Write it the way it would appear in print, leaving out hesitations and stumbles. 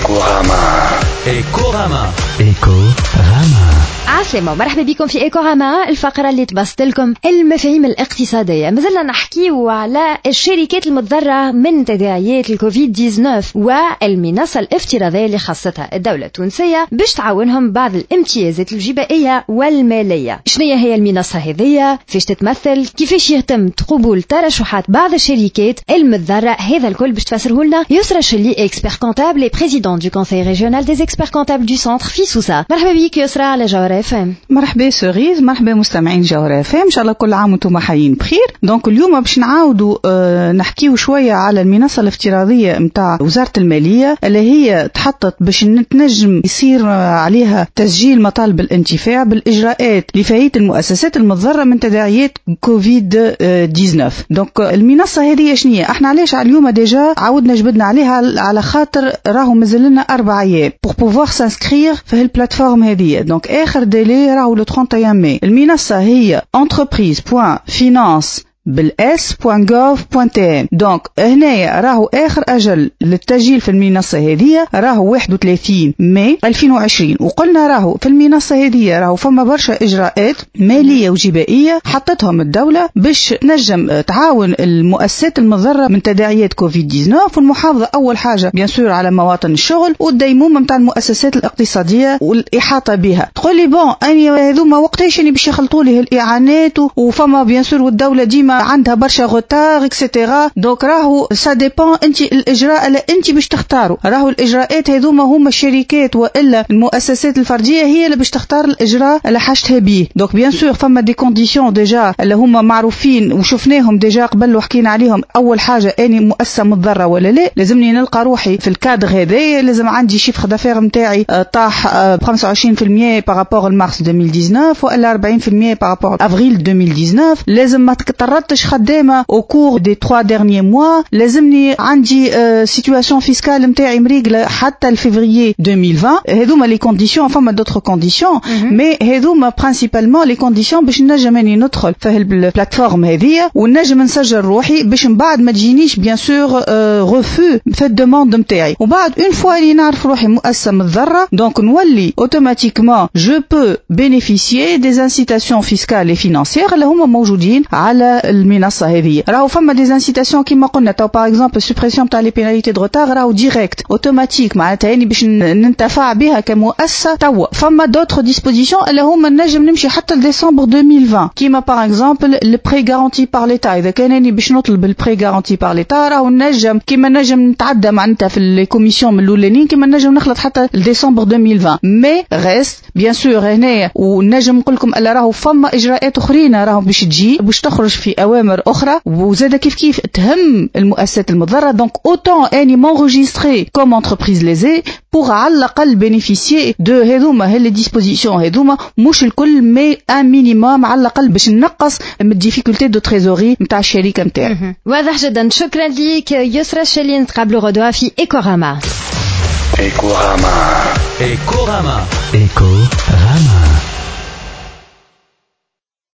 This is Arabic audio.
إيكوراما. عسلامة ومرحبا بكم في إيكوراما، الفقرة اللي تبسط لكم المفاهيم الاقتصادية. مازلنا نحكيو على الشركات المتضررة من تداعيات الكوفيد 19 والمنصة الافتراضية اللي خاصتها الدولة التونسية باش تعاونهم بعض الامتيازات الجبائية والمالية. شنية هي المنصة هذه؟ فاش تتمثل؟ كيفاش يتم قبول ترشحات بعض الشركات المتضررة؟ هذا الكل باش تفسره لنا يسرى شلي، اكسبير كونتابل بريزيدون دو كونساي ريجيونال دي اكسبير كونتابل دو سنتر في سوسة. مرحبا بك يسرى على جوهر اف ام. مرحبا سوريز، مرحبا مستمعين جوهر اف ام، ان شاء الله كل عام وانتم حيين بخير. دونك اليوم باش نعاودوا نحكيو شويه على المنصه الافتراضيه نتاع وزاره الماليه اللي هي تحطت باش نتنجم يصير عليها تسجيل مطالب الانتفاع بالاجراءات لفاية المؤسسات المتضرره من تداعيات كوفيد 19. دونك المنصه هذه شنية؟ احنا علاش على اليوم ديجا عاودنا جبدنا عليها على خاطر راهو مازال لنا 4 ايام pour pouvoir s'inscrire في البلاتفورم هذه. دونك اخر ديلي راهو لو 31 ماي. المنصه هي entreprise.finance بالاس.gov.tm. دونك هنايا راهو اخر اجل للتسجيل في المنصه هذه راهو 31 ماي 2020. وقلنا راهو في المنصه هذه راهو فما برشا اجراءات ماليه وجبائيه حطتهم الدوله باش تنجم تعاون المؤسسات المتضرره من تداعيات كوفيد 19 في المحافظه اول حاجه بيان سور على مواطن الشغل والديمومه نتاع المؤسسات الاقتصاديه والاحاطه بها. تقول لي بون اني هذوما وقتاش باش يخلطوا لي الاعانات وفما بيان سور والدوله ديما عندها برشا غوتار اكسيتيرا. دونك راهو سا ديبون انت الاجراء اللي انت باش تختاروا. راهو الاجراءات هذوما هما الشركات والا المؤسسات الفرديه هي اللي باش تختار الاجراء اللي حاجتها بيه. دونك بيان سور فما دي كونديسيون ديجا اللي هما معروفين وشفناهم ديجا قبل وحكينا عليهم. اول حاجه اني مؤسسه متضرره ولا لا، لازمني نلقى روحي في الكادر هذا، لازم عندي شيفر دافير نتاعي طاح 25% بارابور لمارس 2019 والا 40% بارابور افريل 2019. لازم ما تكترتش خدامه او كور دي 3 ديرنيي موا. لازمني عندي سيتواسيون فيسكال نتاعي مريقله حتى لفيفريي 2020. هذوما لي كونديسيون. فما دوطخ كونديسيون مي هذوما برينسيبالمون لي كونديسيون باش نجم اني ندخل في البلاتفورم هذه ونجم نسجل روحي باش من بعد ما تجينيش بيان سور ريفو في الدوموند نتاعي. وبعد اون فوا اللي نعرف روحي مؤسسه متضرره دونك نولي اوتوماتيكمون جو بو بينيفيسيي دي انسيتاسيون فيسكال اي فينانسيير اللي هما موجودين على المنصه هذه. راهو فما دي انسيتاسيون كيما قلنا تو باغ اكزومبل سوبريسيون تاع لي بيناليتي دو روتار راهو ديريكت اوتوماتيك معناتها يعني باش ننتفع بها كمؤسسه. تو فما دوطخ ديسبوزيسيون اللي هما نجم نمشي حتى لديسمبر 2020 كيما باغ اكزومبل لي بري غارونتي بار ليتا. اذا كان اني باش نطلب البري غارونتي بار ليتا راهو نجم كيما نجم نتعدى معناتها في لي كوميسيون من الاولانيين كيما نجم نخلط حتى لديسمبر 2020 مي ريست بيان سور هنايا. ونجم نقول لكم الا راهو فما اجراءات اخرين راهو باش تجي باش تخرج في اوامر اخرى وزاد كيف تهم المؤسسات المتضرره. دونك اوتون اني مونجستري كوم انتربريز ليزي بور على الاقل بينيفيسيي دو هذوما هي لي ديسبوزيسيون هذوما مش الكل مي ان مينيموم على الاقل باش نقص من الديفيكولتي دو تريزوري نتاع الشركه نتاعي. واضح جدا. شكرا ليك يسرى الشلي. نتقابلوا غدوه في إيكوراما. إيكوراما. إيكوراما.